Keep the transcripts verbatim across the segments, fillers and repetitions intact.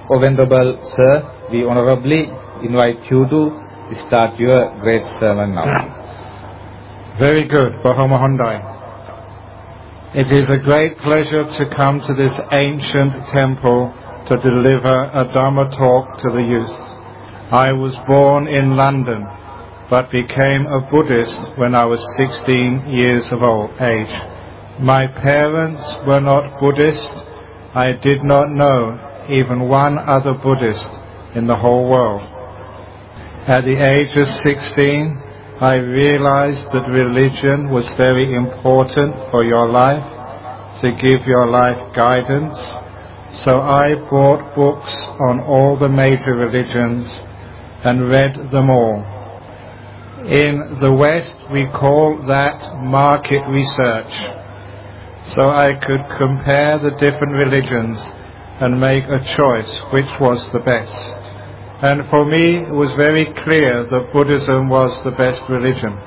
O Venerable Sir, we honorably invite you to start your great sermon now. Very good, Bahamahondai. It is a great pleasure to come to this ancient temple to deliver a Dharma talk to the youth. I was born in London, but became a Buddhist when I was sixteen years of old age. My parents were not Buddhist. I did not know even one other Buddhist in the whole world. At the age of sixteen, I realized that religion was very important for your life, to give your life guidance. So I bought books on all the major religions and read them all. In the West, we call that market research. So I could compare the different religions and make a choice which was the best. And for me, it was very clear that Buddhism was the best religion,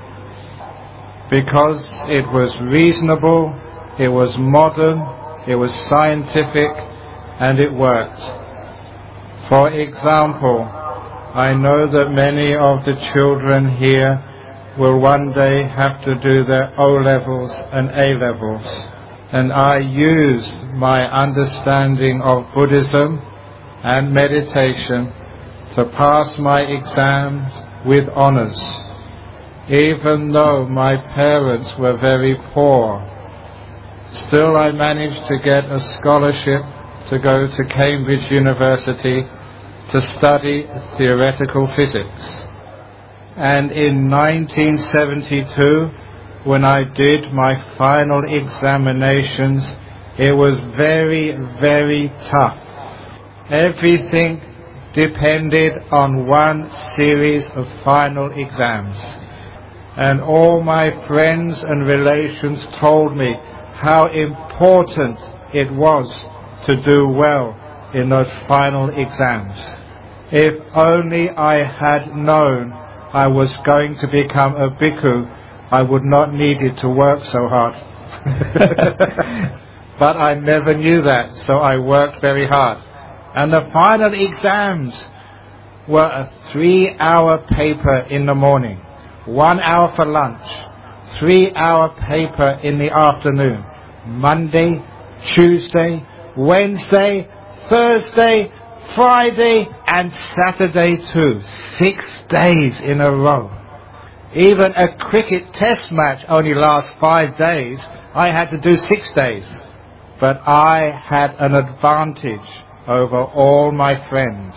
because it was reasonable, it was modern, it was scientific, and it worked. For example, I know that many of the children here will one day have to do their O-levels and A-levels. And I used my understanding of Buddhism and meditation to pass my exams with honors, even though my parents were very poor. Still, I managed to get a scholarship to go to Cambridge University to study theoretical physics. And in nineteen seventy-two, when I did my final examinations, it was very, very tough. Everything depended on one series of final exams. And all my friends and relations told me how important it was to do well in those final exams. If only I had known I was going to become a bhikkhu, I would not need it to work so hard. But I never knew that, so I worked very hard. And the final exams were a three-hour paper in the morning, one hour for lunch, three-hour paper in the afternoon, Monday, Tuesday, Wednesday, Thursday, Friday, and Saturday too. Six days in a row. Even a cricket test match only lasts five days. I had to do six days. But I had an advantage over all my friends.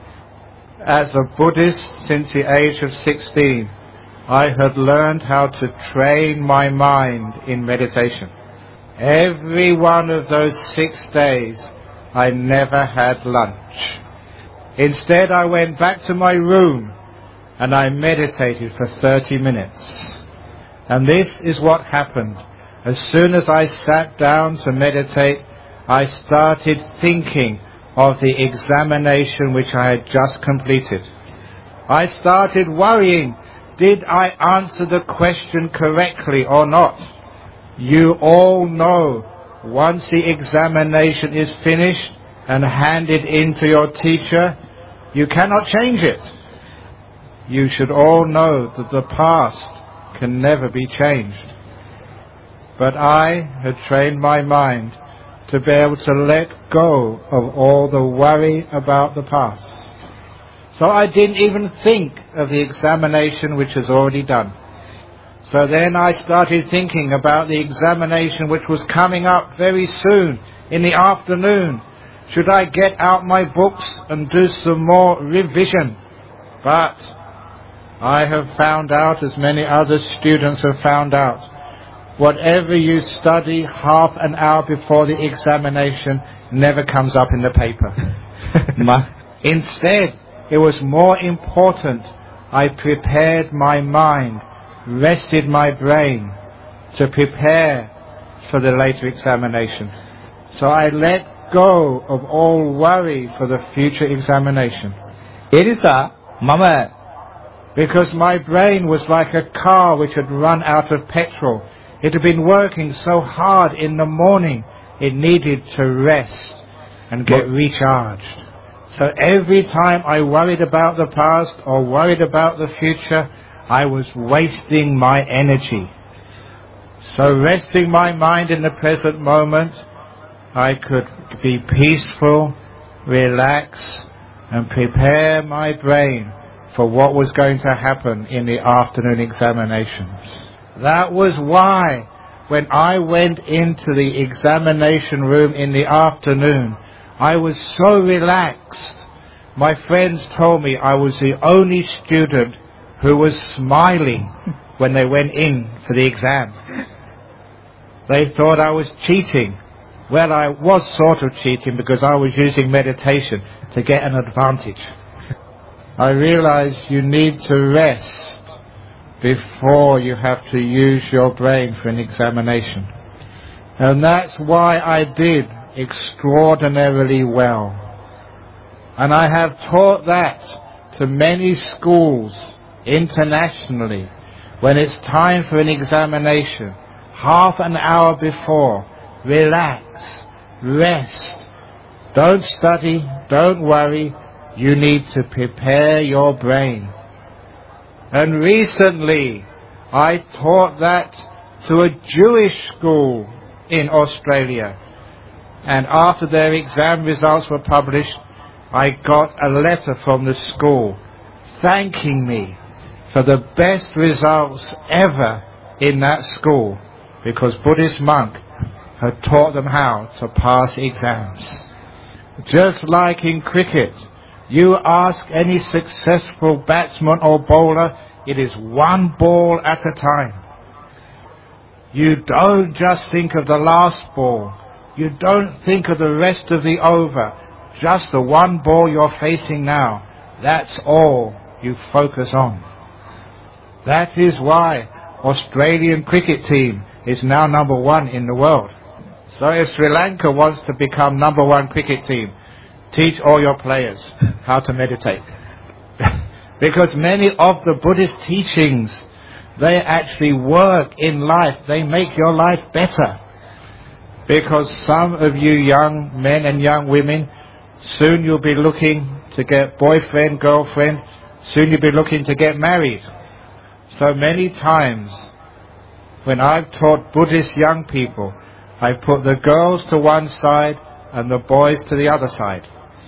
As a Buddhist since the age of sixteen, I had learned how to train my mind in meditation. Every one of those six days, I never had lunch. Instead, I went back to my room and I meditated for thirty minutes. And this is what happened. As soon as I sat down to meditate, I started thinking of the examination which I had just completed. I started worrying, did I answer the question correctly or not? You all know, once the examination is finished and handed in to your teacher, you cannot change it. You should all know that the past can never be changed. But I had trained my mind to be able to let go of all the worry about the past. So I didn't even think of the examination which was already done. So then I started thinking about the examination which was coming up very soon in the afternoon. Should I get out my books and do some more revision? But I have found out, as many other students have found out, whatever you study half an hour before the examination never comes up in the paper. Instead, it was more important I prepared my mind, rested my brain to prepare for the later examination. So I let go of all worry for the future examination. Erisa, Mama. Because my brain was like a car which had run out of petrol. It had been working so hard in the morning, it needed to rest and get recharged. So every time I worried about the past or worried about the future, I was wasting my energy. So resting my mind in the present moment, I could be peaceful, relax, and prepare my brain for what was going to happen in the afternoon examinations. That was why when I went into the examination room in the afternoon, I was so relaxed. My friends told me I was the only student who was smiling when they went in for the exam. They thought I was cheating. Well, I was sort of cheating because I was using meditation to get an advantage. I realized you need to rest before you have to use your brain for an examination. And that's why I did extraordinarily well. And I have taught that to many schools internationally. When it's time for an examination, half an hour before, relax, rest. Don't study, don't worry. You need to prepare your brain. And recently, I taught that to a Jewish school in Australia. And after their exam results were published, I got a letter from the school thanking me for the best results ever in that school, because Buddhist monk had taught them how to pass exams. Just like in cricket, you ask any successful batsman or bowler, it is one ball at a time. You don't just think of the last ball. You don't think of the rest of the over. Just the one ball you're facing now. That's all you focus on. That is why Australian cricket team is now number one in the world. So if Sri Lanka wants to become number one cricket team, teach all your players how to meditate. Because many of the Buddhist teachings, they actually work in life. They make your life better. Because some of you young men and young women, soon you'll be looking to get boyfriend, girlfriend. Soon you'll be looking to get married. So many times when I've taught Buddhist young people, I put the girls to one side and the boys to the other side.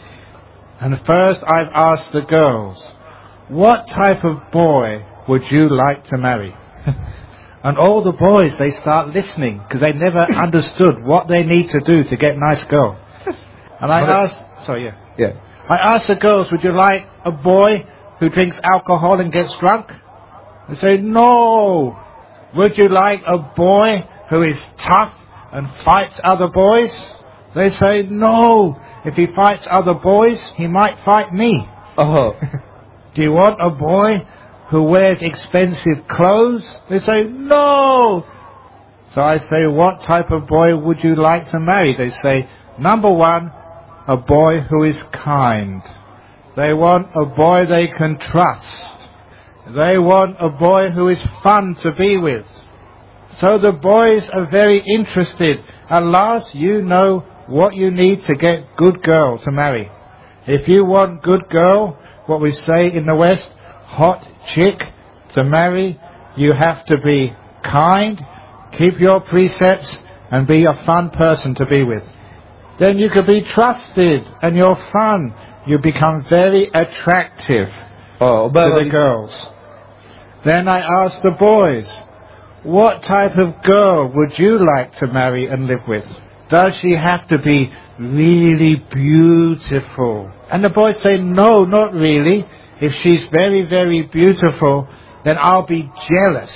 And first I've asked the girls, what type of boy would you like to marry? And all the boys, they start listening because they never understood what they need to do to get a nice girl. And I asked, sorry, yeah. Yeah. I asked the girls, would you like a boy who drinks alcohol and gets drunk? They say, no. Would you like a boy who is tough and fights other boys? They say, no. If he fights other boys, he might fight me. Oh. Do you want a boy who wears expensive clothes? They say, no. So I say, what type of boy would you like to marry? They say, number one, a boy who is kind. They want a boy they can trust. They want a boy who is fun to be with. So the boys are very interested. At last, you know what you need to get good girl to marry. If you want good girl, what we say in the West, hot chick to marry, you have to be kind, keep your precepts, and be a fun person to be with. Then you can be trusted, and you're fun. You become very attractive Oh, to but the girls. Then I asked the boys, what type of girl would you like to marry and live with? Does she have to be really beautiful? And the boys say, no, not really. If she's very, very beautiful, then I'll be jealous.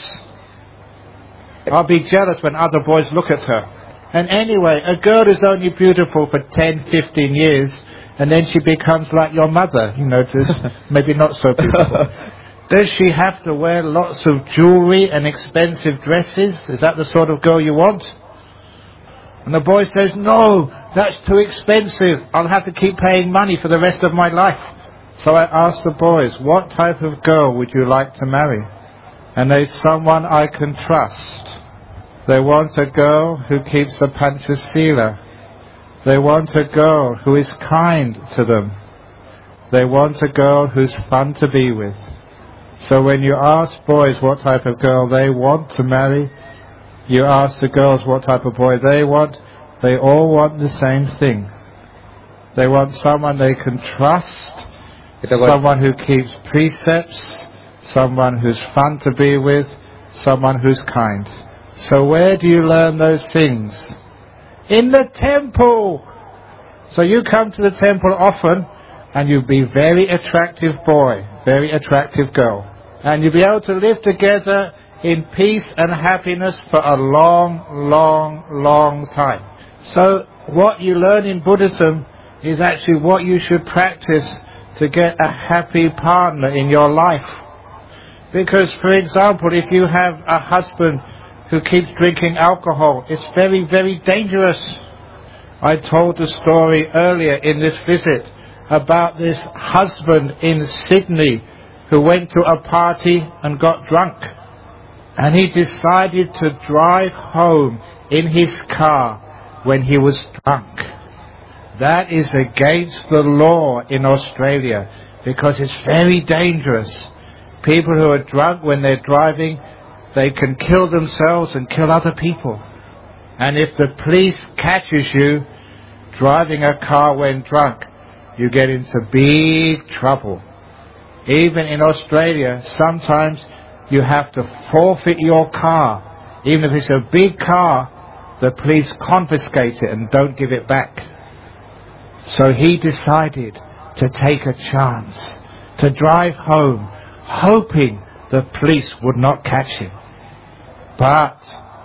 I'll be jealous when other boys look at her. And anyway, a girl is only beautiful for ten, fifteen years, and then she becomes like your mother, you know, just maybe not so beautiful. Does she have to wear lots of jewelry and expensive dresses? Is that the sort of girl you want? And the boy says, no, that's too expensive. I'll have to keep paying money for the rest of my life. So I asked the boys, what type of girl would you like to marry? And they say, someone I can trust. They want a girl who keeps a Panchasila. They want a girl who is kind to them. They want a girl who's fun to be with. So when you ask boys what type of girl they want to marry, you ask the girls what type of boy they want, they all want the same thing. They want someone they can trust, someone who keeps precepts, someone who's fun to be with, someone who's kind. So where do you learn those things? In the temple! So you come to the temple often, and you'll be very attractive boy, very attractive girl. And you'll be able to live together in peace and happiness for a long, long, long time. So what you learn in Buddhism is actually what you should practice to get a happy partner in your life. Because, for example, if you have a husband who keeps drinking alcohol, it's very, very dangerous. I told the story earlier in this visit about this husband in Sydney who went to a party and got drunk. And he decided to drive home in his car when he was drunk. That is against the law in Australia because it's very dangerous. People who are drunk when they're driving, they can kill themselves and kill other people. And if the police catches you driving a car when drunk, you get into big trouble. Even in Australia, sometimes you have to forfeit your car. Even if it's a big car, the police confiscate it and don't give it back. So he decided to take a chance, to drive home, hoping the police would not catch him. But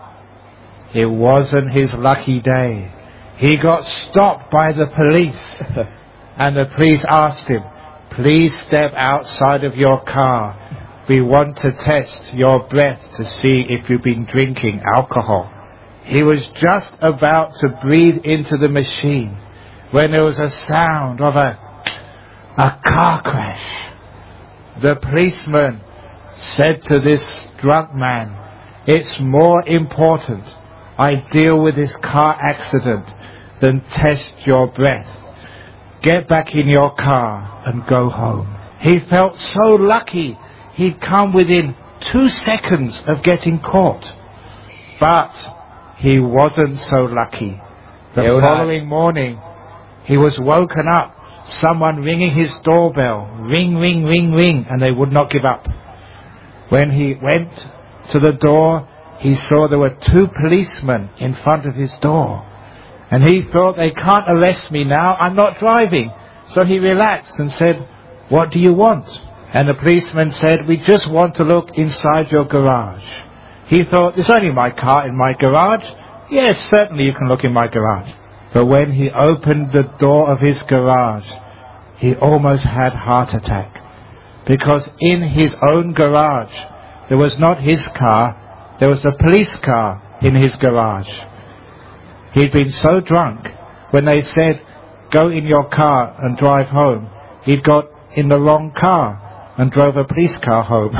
it wasn't his lucky day. He got stopped by the police. And the police asked him, please step outside of your car. We want to test your breath to see if you've been drinking alcohol. He was just about to breathe into the machine when there was a sound of a, a car crash. The policeman said to this drunk man, it's more important I deal with this car accident than test your breath. Get back in your car and go home. He felt so lucky he'd come within two seconds of getting caught. But he wasn't so lucky. The Yeah, following morning, he was woken up, someone ringing his doorbell, ring, ring, ring, ring, and they would not give up. When he went to the door, he saw there were two policemen in front of his door. And he thought, they can't arrest me now, I'm not driving. So he relaxed and said, what do you want? And the policeman said, we just want to look inside your garage. He thought, there's only my car in my garage. Yes, certainly you can look in my garage. But when he opened the door of his garage, he almost had a heart attack. Because in his own garage, there was not his car, there was a police car in his garage. He'd been so drunk, when they said, go in your car and drive home, he'd got in the wrong car and drove a police car home.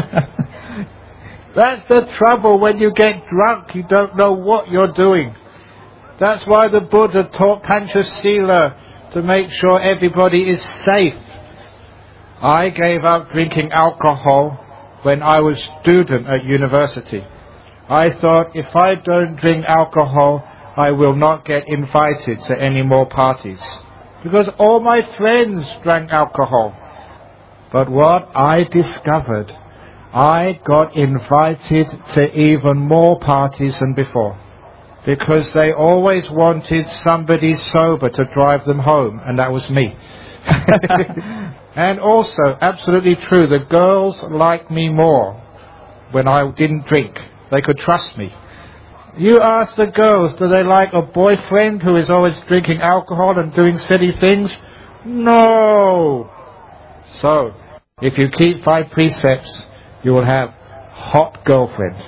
That's the trouble when you get drunk, you don't know what you're doing. That's why the Buddha taught Panchasila to make sure everybody is safe. I gave up drinking alcohol when I was a student at university. I thought, if I don't drink alcohol, I will not get invited to any more parties. Because all my friends drank alcohol. But what I discovered, I got invited to even more parties than before. Because they always wanted somebody sober to drive them home, and that was me. And also, absolutely true, the girls liked me more when I didn't drink. They could trust me. You ask the girls, do they like a boyfriend who is always drinking alcohol and doing silly things? No! So, if you keep five precepts, you will have hot girlfriend.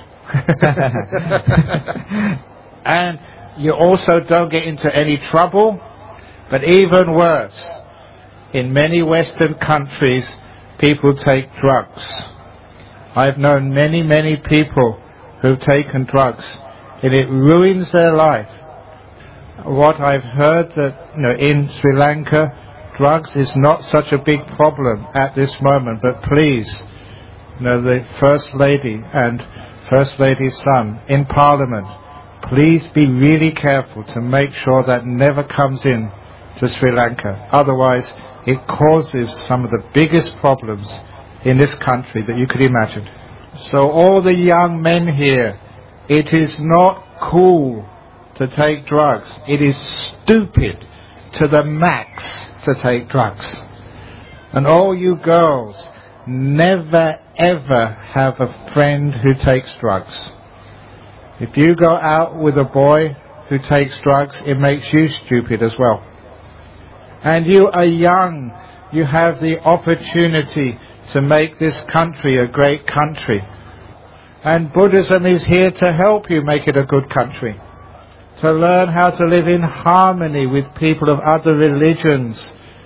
And you also don't get into any trouble. But even worse, in many Western countries, people take drugs. I've known many, many people who've taken drugs, and it ruins their life. What I've heard that, you know, in Sri Lanka, drugs is not such a big problem at this moment, but please, you know, the First Lady and First Lady's son in Parliament, please be really careful to make sure that never comes in to Sri Lanka. Otherwise, it causes some of the biggest problems in this country that you could imagine. So all the young men here, it is not cool to take drugs. It is stupid to the max to take drugs. And all you girls, never ever have a friend who takes drugs. If you go out with a boy who takes drugs, it makes you stupid as well. And you are young. You have the opportunity to make this country a great country. And Buddhism is here to help you make it a good country. To learn how to live in harmony with people of other religions.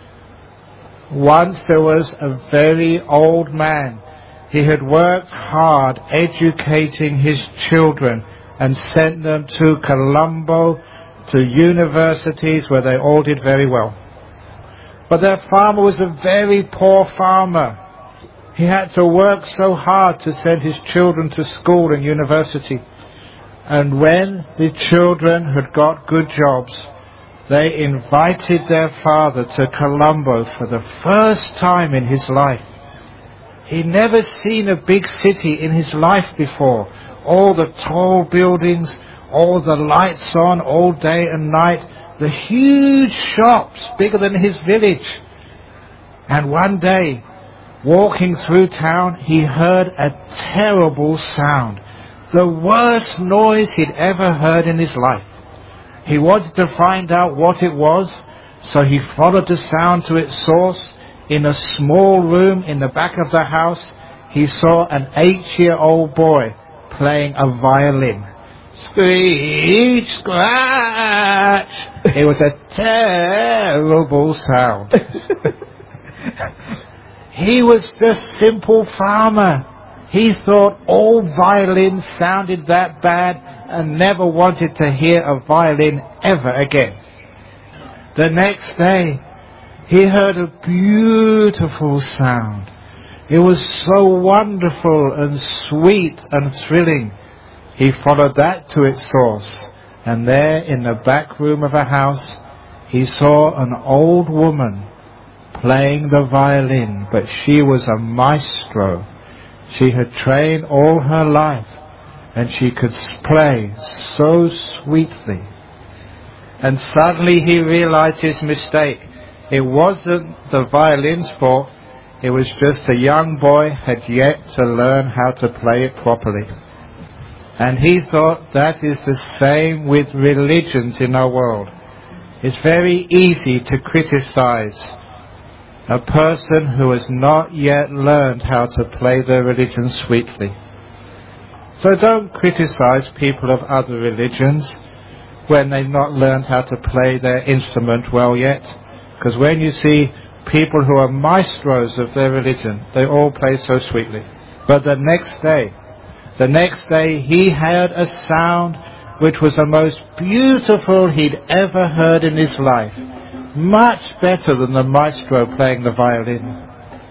Once there was a very old man. He had worked hard educating his children and sent them to Colombo, to universities where they all did very well. But their farmer was a very poor farmer. He had to work so hard to send his children to school and university. And when the children had got good jobs, they invited their father to Colombo for the first time in his life. He'd never seen a big city in his life before. All the tall buildings, all the lights on all day and night, the huge shops bigger than his village. And one day, walking through town, he heard a terrible sound. The worst noise he'd ever heard in his life. He wanted to find out what it was, so he followed the sound to its source. In a small room in the back of the house, he saw an eight-year-old boy playing a violin. Screech, scratch! It was a terrible sound. He was just a simple farmer. He thought all violins sounded that bad and never wanted to hear a violin ever again. The next day, he heard a beautiful sound. It was so wonderful and sweet and thrilling. He followed that to its source, and there in the back room of a house, he saw an old woman playing the violin, but she was a maestro. She had trained all her life, and she could play so sweetly. And suddenly he realized his mistake. It wasn't the violin's fault. It was just a young boy had yet to learn how to play it properly. And he thought that is the same with religions in our world. It's very easy to criticize a person who has not yet learned how to play their religion sweetly. So don't criticize people of other religions when they've not learned how to play their instrument well yet. Because when you see people who are maestros of their religion, they all play so sweetly. But the next day, the next day he heard a sound which was the most beautiful he'd ever heard in his life. Much better than the maestro playing the violin.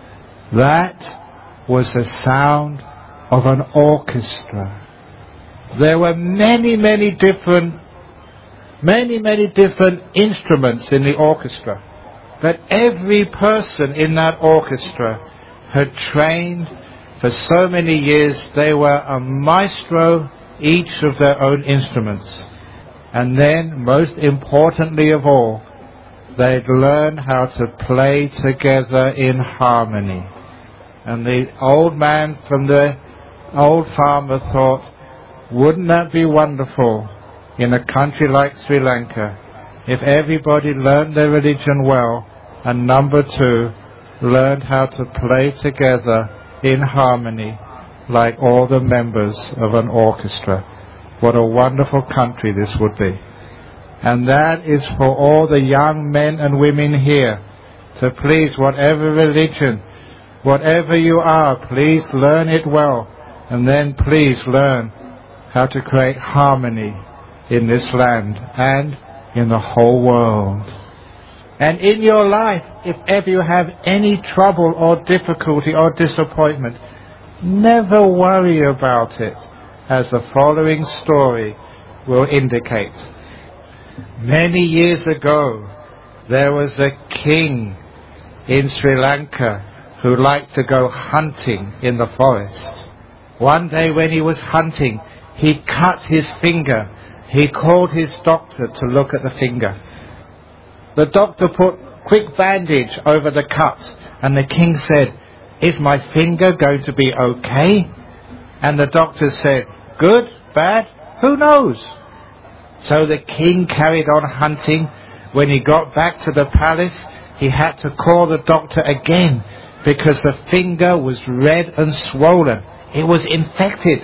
That was the sound of an orchestra. There were many, many different, many, many different instruments in the orchestra. But every person in that orchestra had trained for so many years. They were a maestro, each of their own instruments. And then, most importantly of all, they'd learn how to play together in harmony. And the old man from the old farmer thought, wouldn't that be wonderful in a country like Sri Lanka if everybody learned their religion well, and number two, learned how to play together in harmony like all the members of an orchestra. What a wonderful country this would be. And that is for all the young men and women here, to please, whatever religion, whatever you are, please learn it well, and then please learn how to create harmony in this land and in the whole world. And in your life, if ever you have any trouble or difficulty or disappointment, never worry about it, as the following story will indicate. Many years ago, there was a king in Sri Lanka who liked to go hunting in the forest. One day when he was hunting, he cut his finger. He called his doctor to look at the finger. The doctor put quick bandage over the cut, and the king said, "Is my finger going to be okay?" And the doctor said, "Good, bad, who knows?" So the king carried on hunting. When he got back to the palace, he had to call the doctor again because the finger was red and swollen. It was infected.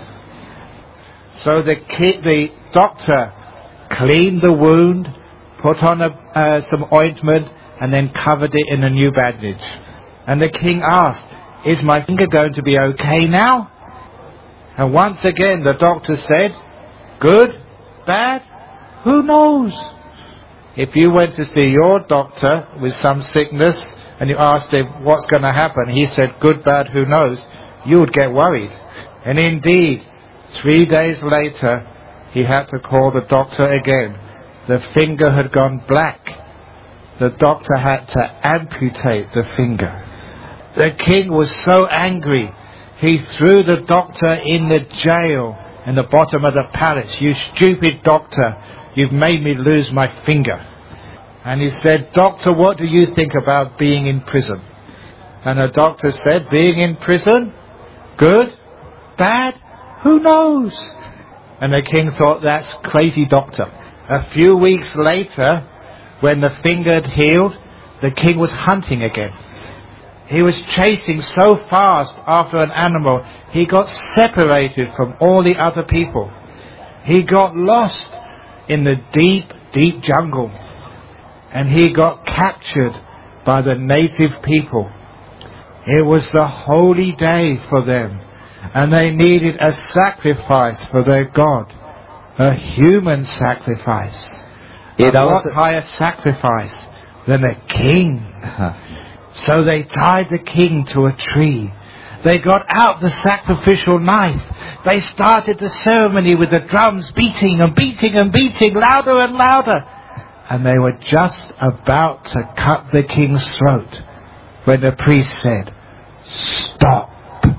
So the, ki- the doctor cleaned the wound, put on a, uh, some ointment, and then covered it in a new bandage. And the king asked, "Is my finger going to be okay now?" And once again the doctor said, "Good, bad, who knows?" If you went to see your doctor with some sickness and you asked him what's going to happen, he said, "Good, bad, who knows," you would get worried. And indeed, three days later, he had to call the doctor again. The finger had gone black. The doctor had to amputate the finger. The king was so angry, he threw the doctor in the jail in the bottom of the palace. "You stupid doctor, you've made me lose my finger." And he said, "Doctor, what do you think about being in prison?" And the doctor said, "Being in prison? Good? Bad? Who knows?" And the king thought, "That's crazy doctor." A few weeks later, when the finger had healed, the king was hunting again. He was chasing so fast after an animal, he got separated from all the other people. He got lost in the deep, deep jungle. And he got captured by the native people. It was the holy day for them. And they needed a sacrifice for their God. A human sacrifice. And what higher sacrifice than a king? So they tied the king to a tree. They got out the sacrificial knife. They started the ceremony with the drums beating and beating and beating, louder and louder. And they were just about to cut the king's throat when the priest said, "Stop."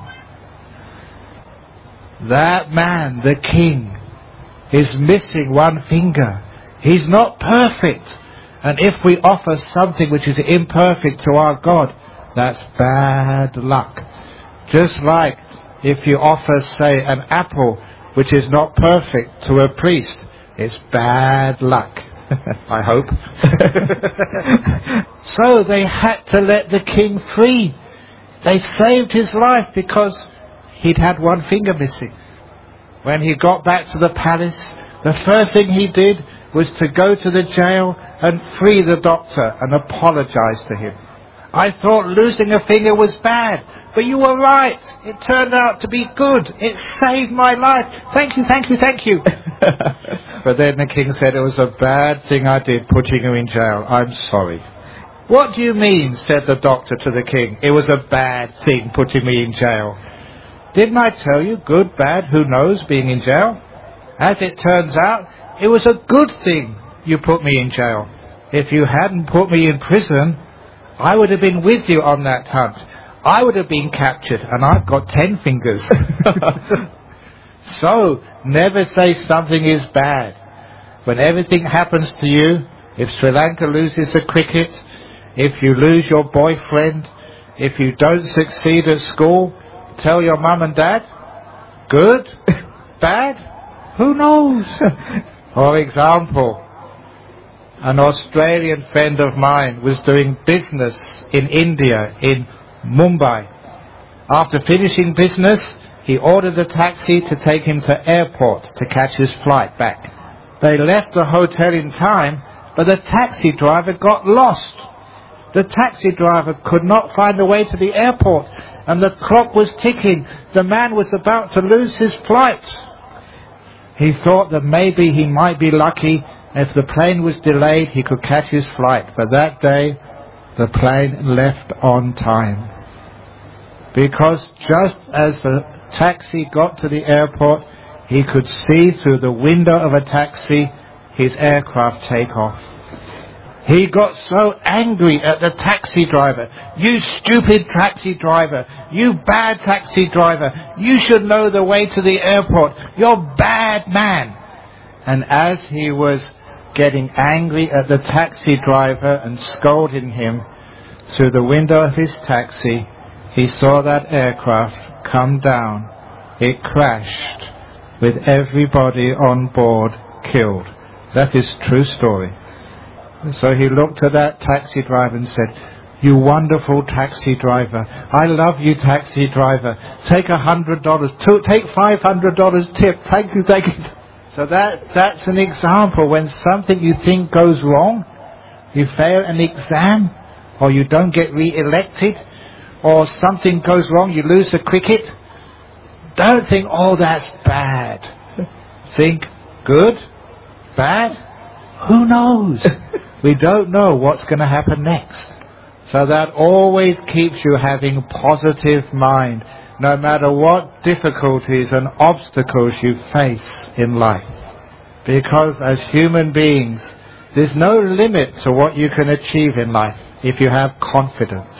That man, the king, is missing one finger. He's not perfect. And if we offer something which is imperfect to our God, that's bad luck. Just like if you offer, say, an apple which is not perfect to a priest, it's bad luck. I hope. So they had to let the king free. They saved his life because he'd had one finger missing. When he got back to the palace, the first thing he did was to go to the jail and free the doctor and apologize to him. "I thought losing a finger was bad, but you were right. It turned out to be good. It saved my life. Thank you, thank you, thank you." But then the king said, "It was a bad thing I did putting you in jail. I'm sorry." "What do you mean?" said the doctor to the king. "It was a bad thing putting me in jail. Didn't I tell you, good, bad, who knows, being in jail? As it turns out, it was a good thing you put me in jail. If you hadn't put me in prison, I would have been with you on that hunt. I would have been captured, and I've got ten fingers." So, never say something is bad. When everything happens to you, if Sri Lanka loses the cricket, if you lose your boyfriend, if you don't succeed at school, tell your mum and dad, "Good? Bad? Who knows?" For example, an Australian friend of mine was doing business in India, in Mumbai. After finishing business, he ordered a taxi to take him to airport to catch his flight back. They left the hotel in time, but the taxi driver got lost. The taxi driver could not find the way to the airport, and the clock was ticking. The man was about to lose his flight. He thought that maybe he might be lucky If the plane was delayed, he could catch his flight. But that day, the plane left on time. Because just as the taxi got to the airport, he could see through the window of a taxi his aircraft take off. He got so angry at the taxi driver. You stupid taxi driver. You bad taxi driver. You should know the way to the airport. You're a bad man. And as he was getting angry at the taxi driver and scolding him, through the window of his taxi, he saw that aircraft come down. It crashed with everybody on board killed. That is a true story. So he looked at that taxi driver and said, "You wonderful taxi driver. I love you, taxi driver. Take a hundred dollars. Take five hundred dollars tip. Thank you, thank you." So that, that's an example. When something you think goes wrong, you fail an exam, or you don't get re-elected, or something goes wrong, you lose a cricket, don't think, "Oh, that's bad." Think, good? Bad? Who knows? We don't know what's going to happen next. So that always keeps you having a positive mind, no matter what difficulties and obstacles you face in life. Because as human beings, there's no limit to what you can achieve in life if you have confidence.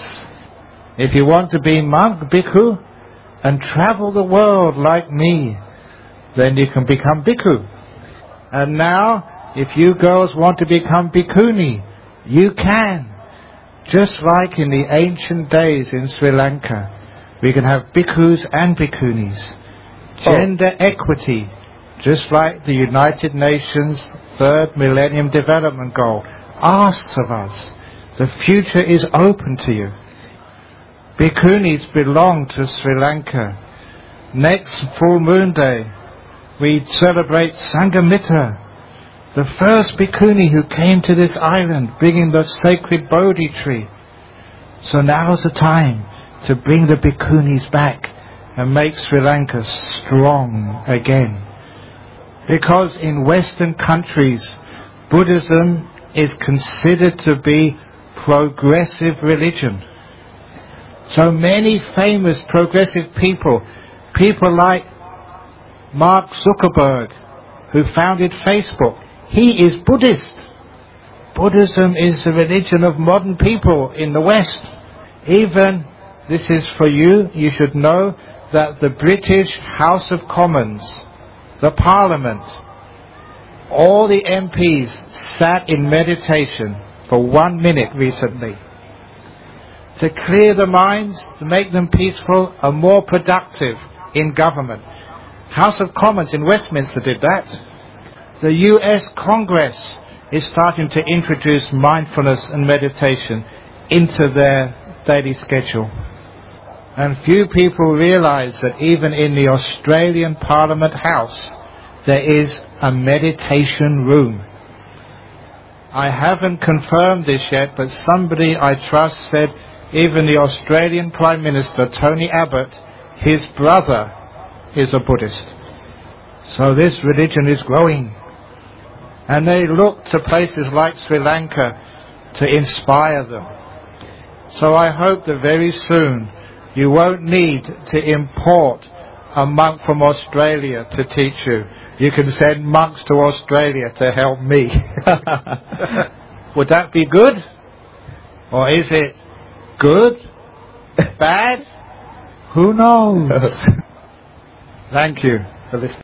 If you want to be monk, bhikkhu, and travel the world like me, then you can become bhikkhu. And now, if you girls want to become bhikkhuni, you can. Just like in the ancient days in Sri Lanka, we can have bhikkhus and bhikkhunis. Gender oh. equity, just like the United Nations Third Millennium Development Goal asks of us. The future is open to you. Bhikkhunis belong to Sri Lanka. Next full moon day, we celebrate Sanghamitra, the first bhikkhuni who came to this island, bringing the sacred Bodhi tree. So now's the time to bring the bhikkhunis back and make Sri Lanka strong again. Because in Western countries, Buddhism is considered to be progressive religion. So many famous progressive people, people like Mark Zuckerberg, who founded Facebook, he is Buddhist. Buddhism is the religion of modern people in the West. Even, this is for you, you should know that the British House of Commons, the Parliament, all the M Ps sat in meditation for one minute recently to clear the minds, to make them peaceful and more productive in government. House of Commons in Westminster did that. The U S Congress is starting to introduce mindfulness and meditation into their daily schedule. And few people realize that even in the Australian Parliament House, there is a meditation room. I haven't confirmed this yet, but somebody I trust said even the Australian Prime Minister, Tony Abbott, his brother is a Buddhist. So this religion is growing. And they look to places like Sri Lanka to inspire them. So I hope that very soon you won't need to import a monk from Australia to teach you. You can send monks to Australia to help me. Would that be good? Or is it good? Bad? Who knows? Thank you for listening.